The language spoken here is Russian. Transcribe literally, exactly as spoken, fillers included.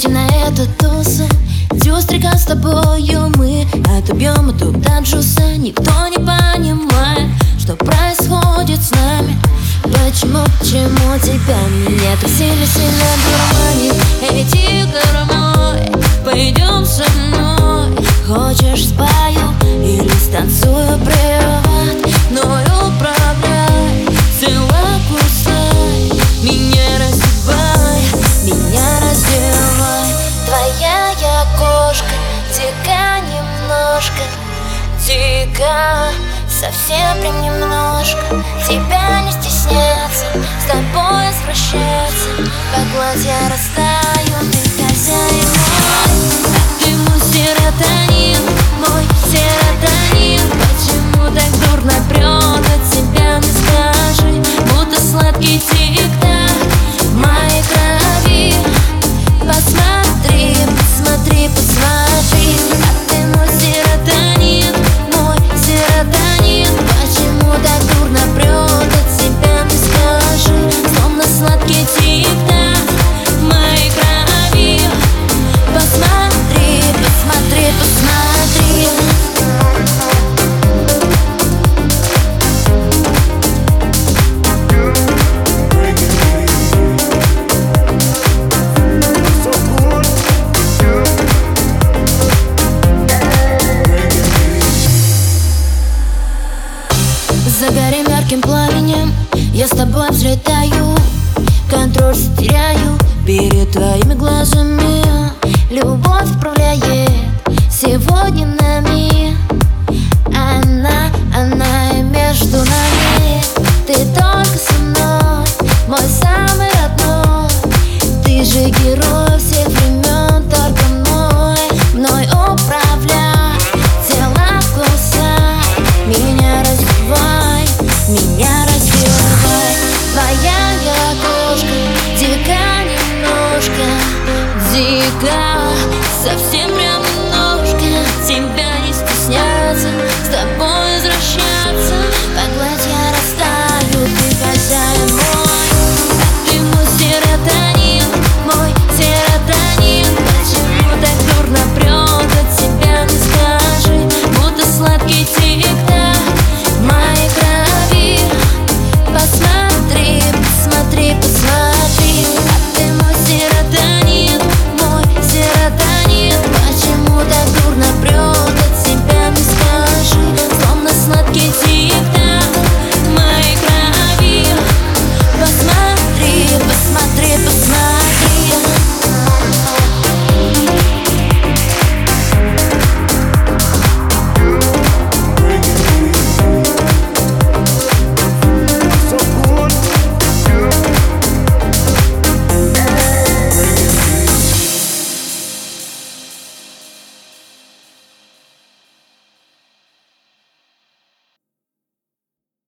Приходим на эту тусу, дюстрика с тобою мы отобьем эту таджуса. Никто не понимает, что происходит с нами. Почему, почему тебя меня так сильно-сильно дурманит? Эй, тихо, домой, пойдем со мной. Хочешь, спою или станцую приват, но управляй, сила кусай, меня раздевай, меня раздевай. Твоя я кошка, дико немножко, дико, совсем прям немножко. Тебя не стесняться, с тобой возвращаться, как платья растаю, ты хозяин мой. А ты мой серотонин, мой серотонин. Почему так дурно прет от тебя, мне скажи? Будто сладкий тик-так в моей крови. Посмотри, посмотри, посмотри. А ты мой серотонин, мой серотонин. Почему так дурно прет от тебя, мне скажи? Словно сладкий тик-так в моей крови. Посмотри, посмотри, посмотри. Загорим ярким пламенем, я с тобой взлетаю, контроль теряю перед твоими глазами. Любовь управляет сегодня нами, она, она и между нами.